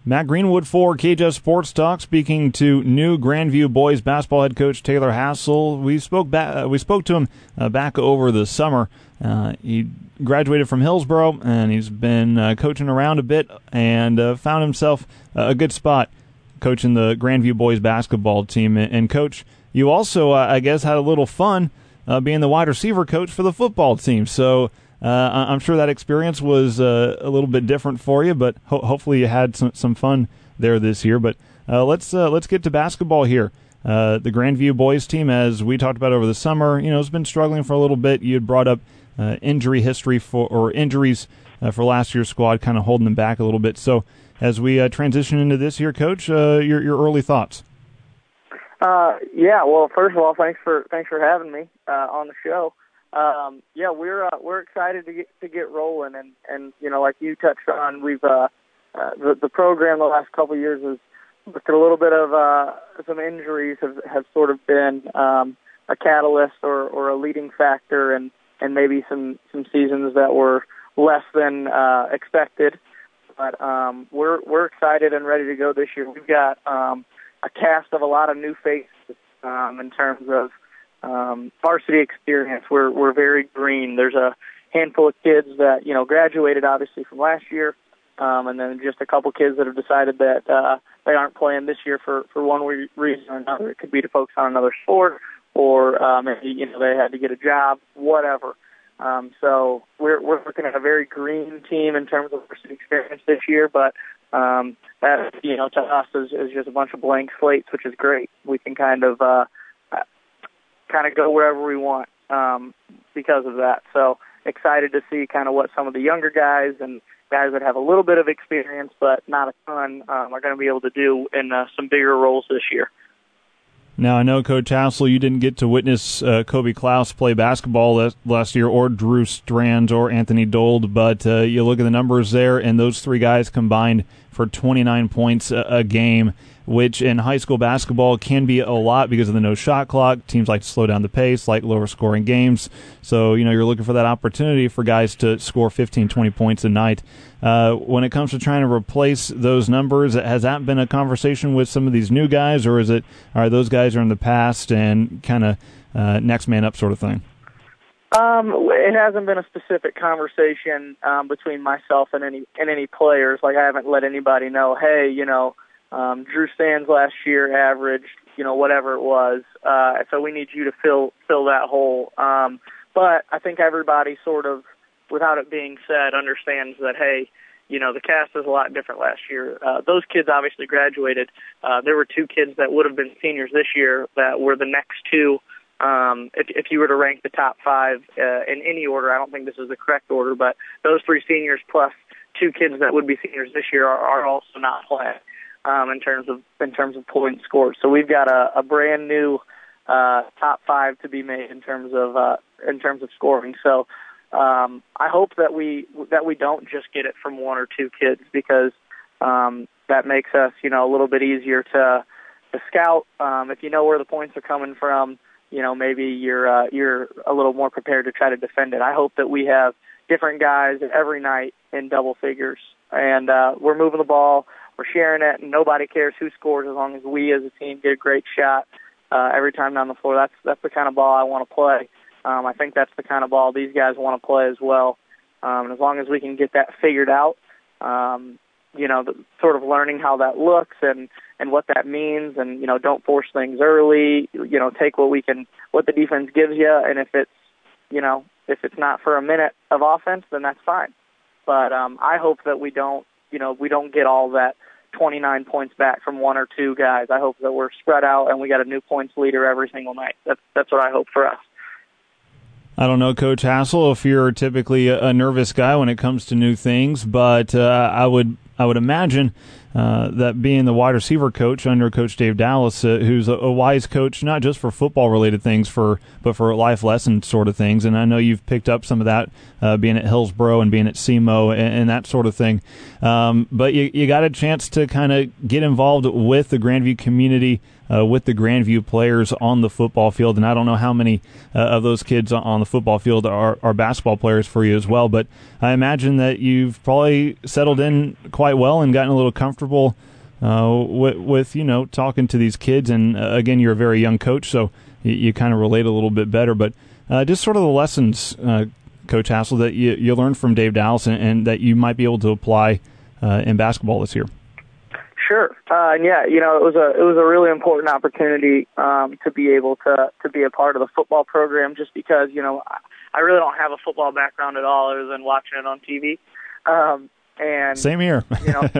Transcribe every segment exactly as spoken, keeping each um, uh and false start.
Matt Greenwood for K J Sports Talk, speaking to new Grandview boys basketball head coach Taylor Hassel. We spoke back, uh, we spoke to him uh, back over the summer. Uh, he graduated from Hillsboro, and he's been uh, coaching around a bit and uh, found himself a good spot coaching the Grandview boys basketball team. And, Coach, you also, uh, I guess, had a little fun uh, being the wide receiver coach for the football team. So Uh, I'm sure that experience was uh, a little bit different for you, but ho- hopefully you had some, some fun there this year. But uh, let's uh, let's get to basketball here. Uh, the Grandview boys team, as we talked about over the summer, you know, has been struggling for a little bit. You had brought up uh, injury history for or injuries uh, for last year's squad, kind of holding them back a little bit. So as we uh, transition into this year, Coach, uh, your your early thoughts. Uh, yeah. Well, first of all, thanks for thanks for having me uh, on the show. Um, yeah, we're uh, we're excited to get to get rolling, and, and you know, like you touched on, we've uh, uh, the the program the last couple of years has looked at a little bit of uh, some injuries have, have sort of been um, a catalyst or, or a leading factor, and, and maybe some, some seasons that were less than uh, expected. But um, we're we're excited and ready to go this year. We've got um, a cast of a lot of new faces um, in terms of Um, varsity experience. We're we're very green. There's a handful of kids that you know graduated obviously from last year, um, and then just a couple kids that have decided that uh, they aren't playing this year for for one reason or another. It could be to focus on another sport, or uh, maybe you know they had to get a job, whatever. Um, so we're we're looking at a very green team in terms of varsity experience this year, but um, that you know to us is, is just a bunch of blank slates, which is great. We can kind of uh, kind of go wherever we want um, because of that. So excited to see kind of what some of the younger guys and guys that have a little bit of experience but not a ton um, are going to be able to do in uh, some bigger roles this year. Now, I know, Coach Hassel, you didn't get to witness uh, Kobe Klaus play basketball last year, or Drew Strands or Anthony Dold, but uh, you look at the numbers there, and those three guys combined for twenty-nine points a, a game, which in high school basketball can be a lot because of the no shot clock. Teams like to slow down the pace, like lower scoring games. So, you know, you're looking for that opportunity for guys to score fifteen, twenty points a night. Uh, when it comes to trying to replace those numbers, has that been a conversation with some of these new guys, or is it, are those guys are in the past and kind of uh, next man up sort of thing? Um, it hasn't been a specific conversation um, between myself and any and any players. Like, I haven't let anybody know, hey, you know, Um, Drew Sands last year averaged, you know, whatever it was. Uh, so we need you to fill fill that hole. Um, but I think everybody sort of, without it being said, understands that, hey, you know, the cast is a lot different last year. Uh, those kids obviously graduated. Uh, there were two kids that would have been seniors this year that were the next two. Um, if, if you were to rank the top five uh, in any order, I don't think this is the correct order, but those three seniors plus two kids that would be seniors this year are, are also not playing. Um, in terms of in terms of points scored, so we've got a, a brand new uh, top five to be made in terms of uh, in terms of scoring. So um, I hope that we that we don't just get it from one or two kids, because um, that makes us you know a little bit easier to to scout. Um, if you know where the points are coming from, you know maybe you're uh, you're a little more prepared to try to defend it. I hope that we have different guys every night in double figures, and uh, we're moving the ball. We're sharing it, and nobody cares who scores as long as we as a team get a great shot uh, every time down the floor. That's that's the kind of ball I want to play. Um, I think that's the kind of ball these guys want to play as well. Um, and as long as we can get that figured out, um, you know, the, sort of learning how that looks and, and what that means, and you know, don't force things early. You know, take what we can, what the defense gives you, and if it's, you know, if it's not for a minute of offense, then that's fine. But um, I hope that we don't. You know, we don't get all that twenty-nine points back from one or two guys. I hope that we're spread out and we got a new points leader every single night. That's that's what I hope for us. I don't know, Coach Hassel, if you're typically a nervous guy when it comes to new things, but uh, I would I would imagine uh, that being the wide receiver coach under Coach Dave Dallas, uh, who's a, a wise coach, not just for football-related things, for but for life lesson sort of things. And I know you've picked up some of that uh, being at Hillsboro and being at S E M O and, and that sort of thing. Um, but you, you got a chance to kind of get involved with the Grandview community uh, with the Grandview players on the football field. And I don't know how many uh, of those kids on the football field are, are basketball players for you as well, but I imagine that you've probably settled in quite well and gotten a little comfortable uh, with, with, you know, talking to these kids. And uh, again, you're a very young coach, so you, you kind of relate a little bit better. But uh, just sort of the lessons, uh, Coach Hassel, that you, you learned from Dave Dallas and, and that you might be able to apply uh, in basketball this year. Sure. Uh, and yeah, you know, it was a it was a really important opportunity um, to be able to to be a part of the football program, just because, you know, I, I really don't have a football background at all other than watching it on T V. Um, and same here. You know,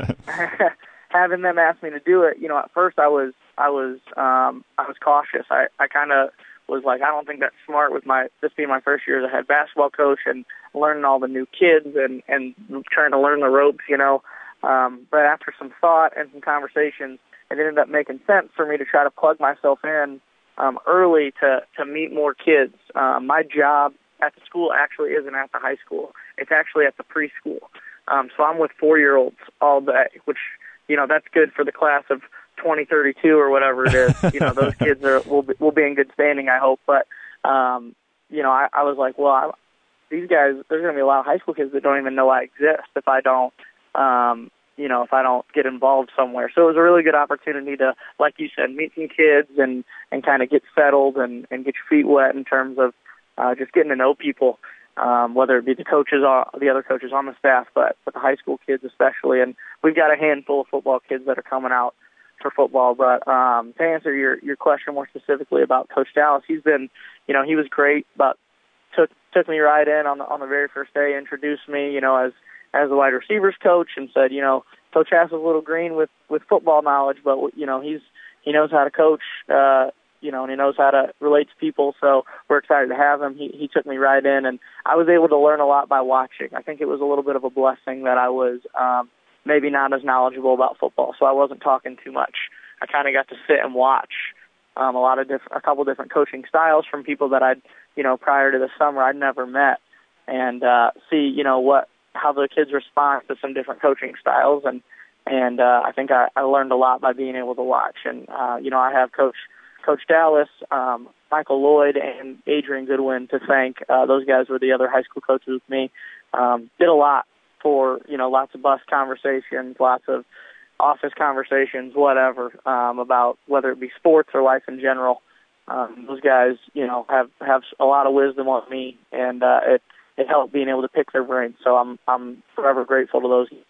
having them ask me to do it, you know, at first I was I was um, I was cautious. I, I kind of was like, I don't think that's smart with my this being my first year as a head basketball coach and learning all the new kids and and trying to learn the ropes, you know. Um, but after some thought and some conversations, it ended up making sense for me to try to plug myself in um, early to, to meet more kids. Um, my job at the school actually isn't at the high school. It's actually at the preschool. Um, so I'm with four-year-olds all day, which, you know, that's good for the class of twenty thirty-two or whatever it is. You know, those kids are will be, will be in good standing, I hope. But, um, you know, I, I was like, well, I, these guys, there's going to be a lot of high school kids that don't even know I exist if I don't, Um, you know, if I don't get involved somewhere. So it was a really good opportunity to, like you said, meet some kids and, and kind of get settled and, and get your feet wet in terms of uh, just getting to know people, um, whether it be the coaches or the other coaches on the staff, but, but the high school kids especially. And we've got a handful of football kids that are coming out for football. But um, to answer your, your question more specifically about Coach Dallas, he's been, you know, he was great, but took took me right in on the on the very first day, introduced me, you know, as as the wide receivers coach, and said, you know, Coach Hassel's a little green with, with football knowledge, but, you know, he's he knows how to coach, uh, you know, and he knows how to relate to people, so we're excited to have him. He, he took me right in, and I was able to learn a lot by watching. I think it was a little bit of a blessing that I was um, maybe not as knowledgeable about football, so I wasn't talking too much. I kind of got to sit and watch um, a lot of different, a couple different coaching styles from people that I'd, you know, prior to the summer I'd never met, and uh, see, you know, what, how the kids respond to some different coaching styles. And, and, uh, I think I, I learned a lot by being able to watch. And, uh, you know, I have Coach, Coach Dallas, um, Michael Lloyd, and Adrian Goodwin to thank. Uh, those guys were the other high school coaches with me. Um, did a lot for, you know, lots of bus conversations, lots of office conversations, whatever, um, about whether it be sports or life in general. Um, those guys, you know, have, have a lot of wisdom on me, and, uh, it, it helped being able to pick their brains. So I'm I'm forever grateful to those guys.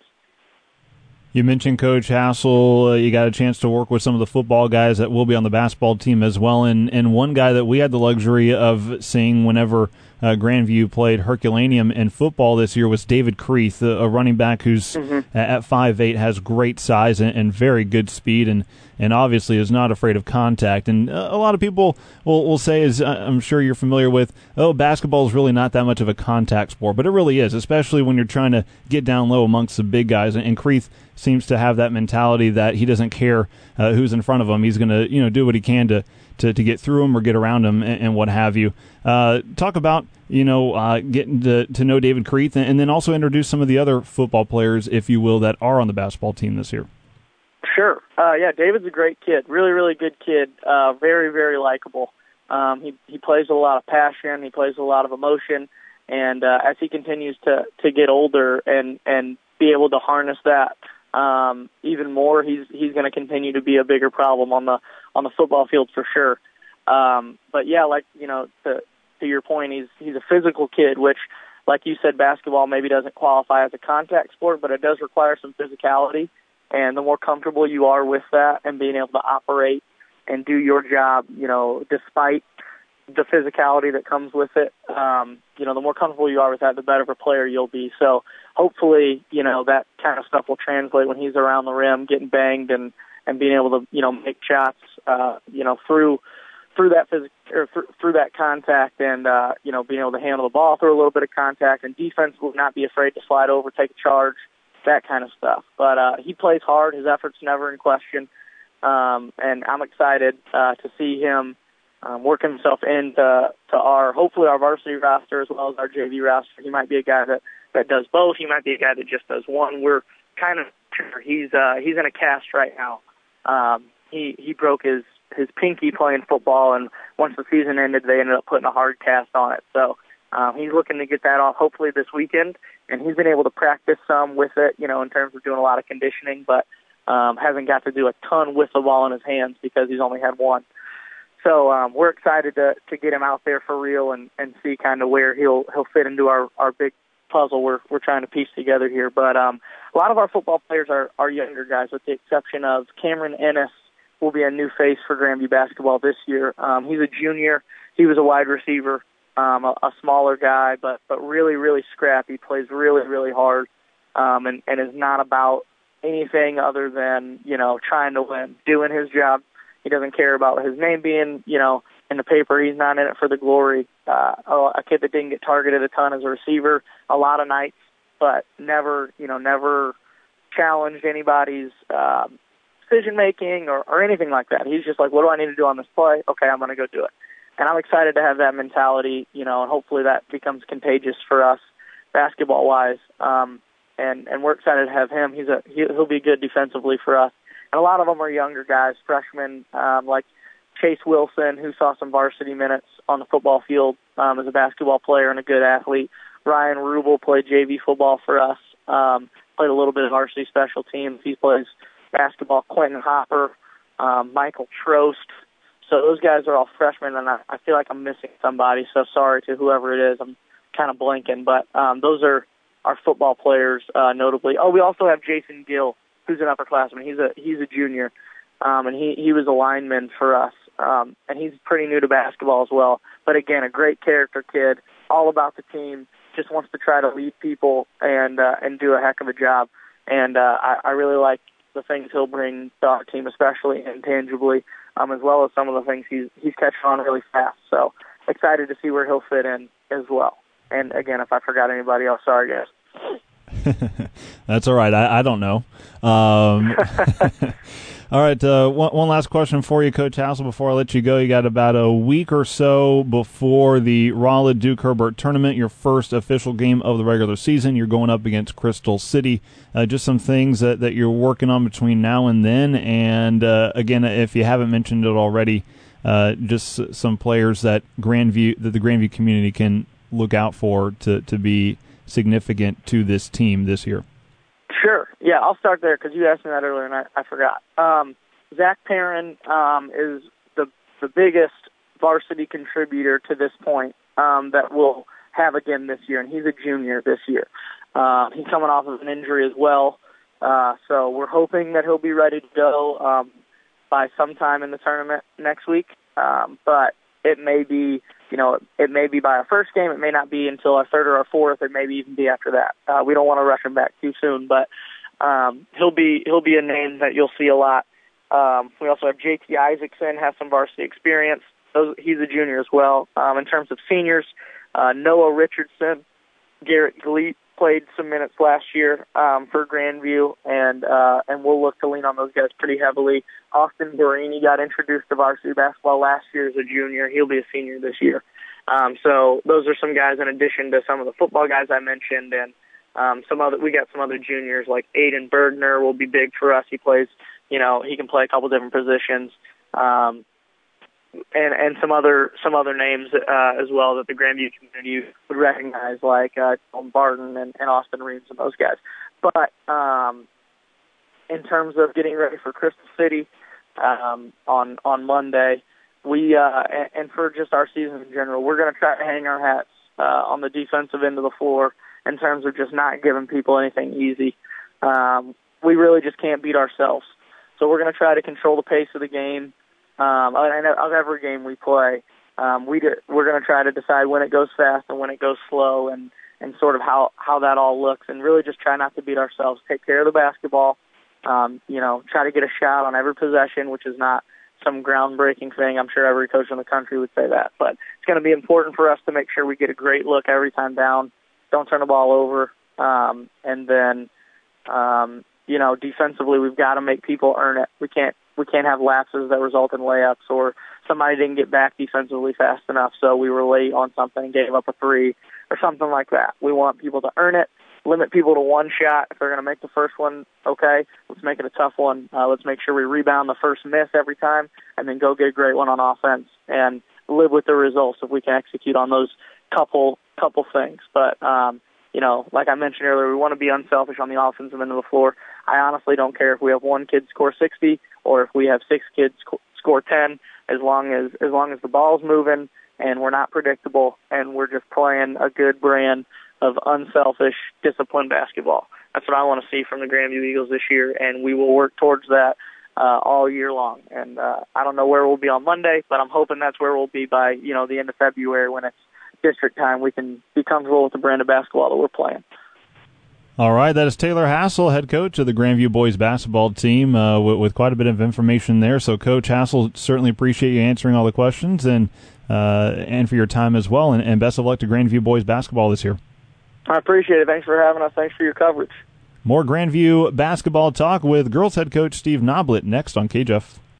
You mentioned Coach Hassel. Uh, you got a chance to work with some of the football guys that will be on the basketball team as well. And, and one guy that we had the luxury of seeing whenever uh, Grandview played Herculaneum in football this year was David Creeth, a, a running back who's mm-hmm. at five eight, has great size and, and very good speed, and, and obviously is not afraid of contact. And a lot of people will, will say, as I'm sure you're familiar with, oh, basketball is really not that much of a contact sport, but it really is, especially when you're trying to get down low amongst the big guys. And Creeth seems to have that mentality that he doesn't care uh, who's in front of him. He's going to, you know, do what he can to, to, to get through him or get around him and, and what have you. Uh, talk about, you know, uh, getting to, to know David Creeth, and, and then also introduce some of the other football players, if you will, that are on the basketball team this year. Sure. Uh, yeah, David's a great kid. Really, really good kid. Uh, very, very likable. Um, he, he plays with a lot of passion. He plays with a lot of emotion. And uh, as he continues to, to get older and, and be able to harness that um, even more, he's he's going to continue to be a bigger problem on the on the football field for sure. Um, but yeah, like you know, to to your point, he's he's a physical kid, which, like you said, basketball maybe doesn't qualify as a contact sport, but it does require some physicality. And the more comfortable you are with that and being able to operate and do your job, you know, despite the physicality that comes with it, um, you know, the more comfortable you are with that, the better of a player you'll be. So hopefully, you know, that kind of stuff will translate when he's around the rim, getting banged and, and being able to, you know, make shots, uh, you know, through through that phys- or through, through that contact and, uh, you know, being able to handle the ball through a little bit of contact, and defense will not be afraid to slide over, take a charge, that kind of stuff. But uh, he plays hard. His effort's never in question. Um, and I'm excited uh, to see him um, work himself into to our, hopefully our varsity roster as well as our J V roster. He might be a guy that, that does both. He might be a guy that just does one. We're kind of sure. He's uh, he's in a cast right now. Um, he he broke his his pinky playing football, and once the season ended, they ended up putting a hard cast on it. So um, he's looking to get that off hopefully this weekend, and he's been able to practice some with it, you know, in terms of doing a lot of conditioning, but um, hasn't got to do a ton with the ball in his hands because he's only had one. So um, we're excited to to get him out there for real and, and see kind of where he'll he'll fit into our, our big puzzle we're we're trying to piece together here. But um, a lot of our football players are, are younger guys, with the exception of Cameron Ennis will be a new face for Grandview basketball this year. Um, he's a junior. He was a wide receiver, um, a, a smaller guy, but but really, really scrappy, plays really, really hard, um, and, and is not about anything other than, you know, trying to win, doing his job. He doesn't care about his name being, you know, in the paper. He's not in it for the glory. Uh, a kid that didn't get targeted a ton as a receiver a lot of nights, but never, you know, never challenged anybody's um, decision-making or, or anything like that. He's just like, what do I need to do on this play? Okay, I'm going to go do it. And I'm excited to have that mentality, you know, and hopefully that becomes contagious for us basketball-wise. Um, and, and we're excited to have him. He's a he, He'll be good defensively for us. And a lot of them are younger guys, freshmen, um, like Chase Wilson, who saw some varsity minutes on the football field um, as a basketball player and a good athlete. Ryan Rubel played J V football for us, um, played a little bit of varsity special teams. He plays basketball. Quentin Hopper, um, Michael Trost. So those guys are all freshmen, and I, I feel like I'm missing somebody, so sorry to whoever it is. I'm kind of blanking. But um, those are our football players, uh, notably. Oh, we also have Jason Gill, who's an upperclassman. He's a he's a junior, um, and he, he was a lineman for us, um, and he's pretty new to basketball as well. But again, a great character kid, all about the team, just wants to try to lead people and uh, and do a heck of a job. And uh, I, I really like the things he'll bring to our team, especially intangibly, um, as well as some of the things he's he's catching on really fast. So excited to see where he'll fit in as well. And again, if I forgot anybody else, sorry guys. That's all right. I, I don't know. Um, all right. Uh, one, one last question for you, Coach Hassel, before I let you go. You got about a week or so before the Rolla Duke Herbert tournament, your first official game of the regular season. You're going up against Crystal City. Uh, just some things that, that you're working on between now and then. And, uh, again, if you haven't mentioned it already, uh, just some players that Grandview, that the Grandview community can look out for to, to be significant to this team this year. Sure. Yeah, I'll start there because you asked me that earlier and I, I forgot. Um, Zach Perrin um, is the the biggest varsity contributor to this point um, that we'll have again this year, and he's a junior this year. Uh, he's coming off of an injury as well, uh, so we're hoping that he'll be ready to go um, by sometime in the tournament next week, um, but it may be You know, it may be by our first game. It may not be until our third or our fourth. It may even be after that. Uh, we don't want to rush him back too soon, but um, he'll be he'll be a name that you'll see a lot. Um, we also have J T Isaacson, has some varsity experience. Those, he's a junior as well. Um, in terms of seniors, uh, Noah Richardson, Garrett Gleet played some minutes last year um, for Grandview, and uh, and we'll look to lean on those guys pretty heavily. Austin Barini got introduced to varsity basketball last year as a junior. He'll be a senior this year. Um, so those are some guys in addition to some of the football guys I mentioned, and um, some other. We got some other juniors like Aiden Bergner will be big for us. He plays, you know, he can play a couple different positions, um, and and some other some other names uh, as well that the Grandview community would recognize, like uh, Tom Barton and, and Austin Reeves and those guys. But um, in terms of getting ready for Crystal City um, on on Monday. We uh, and for just our season in general, we're going to try to hang our hats uh, on the defensive end of the floor in terms of just not giving people anything easy. Um, we really just can't beat ourselves, so we're going to try to control the pace of the game. Um, and of every game we play, um, we do, we're going to try to decide when it goes fast and when it goes slow, and, and sort of how, how that all looks, and really just try not to beat ourselves. Take care of the basketball. Um, you know, try to get a shot on every possession, which is not some groundbreaking thing. I'm sure every coach in the country would say that, but it's going to be important for us to make sure we get a great look every time down. Don't turn the ball over. Um, and then, um, you know, defensively, we've got to make people earn it. We can't, we can't have lapses that result in layups, or somebody didn't get back defensively fast enough, so we were late on something and gave up a three or something like that. We want people to earn it, limit people to one shot. If they're going to make the first one, okay, let's make it a tough one. Uh, let's make sure we rebound the first miss every time and then go get a great one on offense and live with the results if we can execute on those couple couple things. But, um, you know, like I mentioned earlier, we want to be unselfish on the offensive end of the floor. I honestly don't care if we have one kid score sixty or if we have six kids score ten, as long as as long as the ball's moving and we're not predictable and we're just playing a good brand of unselfish, disciplined basketball. That's what I want to see from the Grandview Eagles this year, and we will work towards that uh, all year long. And uh, I don't know where we'll be on Monday, but I'm hoping that's where we'll be by, you know, the end of February when it's district time. We can be comfortable with the brand of basketball that we're playing. All right, that is Taylor Hassel, head coach of the Grandview boys basketball team, uh, with, with quite a bit of information there. So, Coach Hassel, certainly appreciate you answering all the questions and uh, and for your time as well. And, and best of luck to Grandview boys basketball this year. I appreciate it. Thanks for having us. Thanks for your coverage. More Grandview basketball talk with girls head coach Steve Noblett next on K J F.